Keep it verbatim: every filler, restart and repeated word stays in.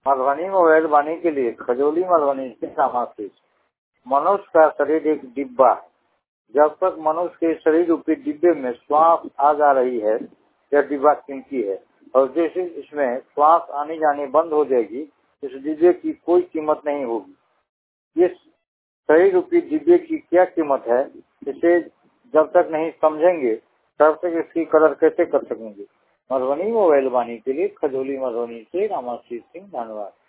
Madhubani mobile वाणी के लिए खजौली मधुबनी से रामाशीष। मनुष्य का शरीर एक डिब्बा, जब तक मनुष्य के शरीर रूपी डिब्बे में श्वास आ जा रही है यह डिब्बा कीमती है, और जैसे इसमें श्वास आने जाने बंद हो जाएगी इस डिब्बे की कोई कीमत नहीं होगी। इस शरीर रूपी डिब्बे की क्या कीमत है, इसे जब तक नहीं समझेंगे तब तक इसकी कदर कैसे कर सकेंगे। मधुबनी मोबाइल वाणी के लिए खजौली मधुबनी से रामाशीष सिंह धन्यवाद।